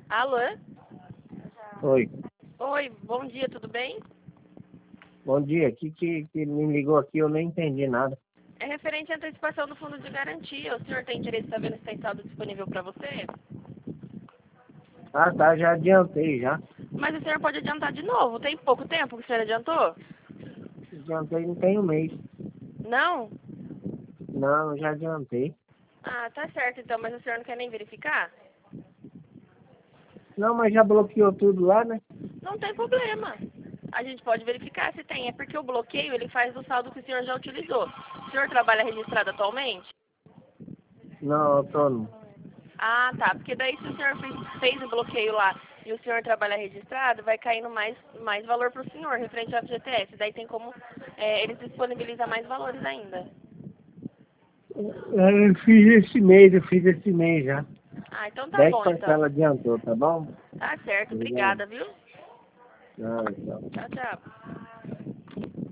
Alô? Oi, Oi, bom dia, tudo bem? bom dia. Que me ligou aqui, eu nem entendi nada. É referente à antecipação do fundo de garantia. O senhor tem interesse em saber se tem saldo disponível para você? Ah, tá, já adiantei já. Mas o senhor pode adiantar de novo. Tem pouco tempo que o senhor adiantou? Adiantei não tem um mês. Não? Não, já adiantei. Ah, tá certo então, mas o senhor não quer nem verificar? Não, mas já bloqueou tudo lá, né? Não tem problema. A gente pode verificar se tem. É porque o bloqueio ele faz do saldo que o senhor já utilizou. O senhor trabalha registrado atualmente? Não, autônomo. Ah, tá. Porque daí se o senhor fez o bloqueio lá e o senhor trabalha registrado, vai caindo mais valor para o senhor, referente ao FGTS. Daí tem como eles disponibilizam mais valores ainda. Eu fiz esse mês já. Ah, então tá 10 bom então. parcelas adiantou, tá bom? Tá certo, Obrigado. obrigada, viu? Não, tchau. Tchau, tchau.